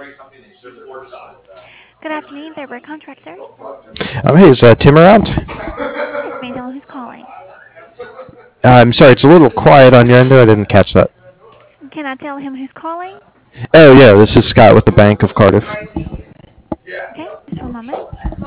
Good afternoon, Thurber Contractors. Hey, is Tim around? Yes, may I tell him who's calling? I'm sorry, it's a little quiet on your end there. I didn't catch that. Can I tell him who's calling? Oh, yeah, this is Scott with the Bank of Cardiff. Okay, just one moment.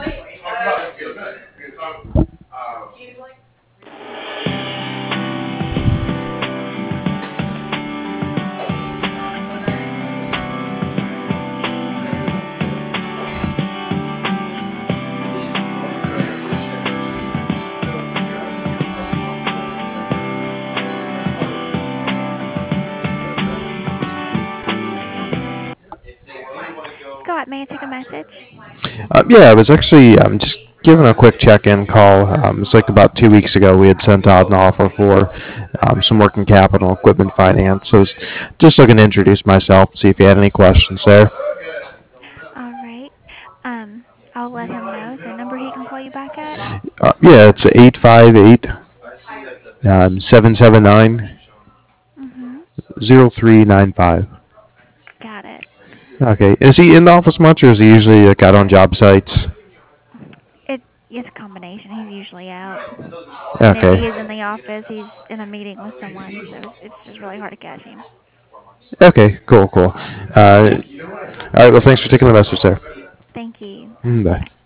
Scott, may I take a message? Yeah, I was actually just giving a quick check-in call. It's like about 2 weeks ago we had sent out an offer for some working capital equipment finance. So I was just looking to introduce myself, see if you had any questions there. All right. Um, I'll let him know. Is there a number he can call you back at? Yeah, it's 858 779 Mm-hmm. 0395. Got it. Okay, is he in the office much, or is he usually like out on job sites? It's a combination. He's usually out. And if he Okay. is in the office, he's in a meeting with someone, so it's just really hard to catch him. Okay, cool. All right, well, thanks for taking the message there. Thank you. Bye. Bye.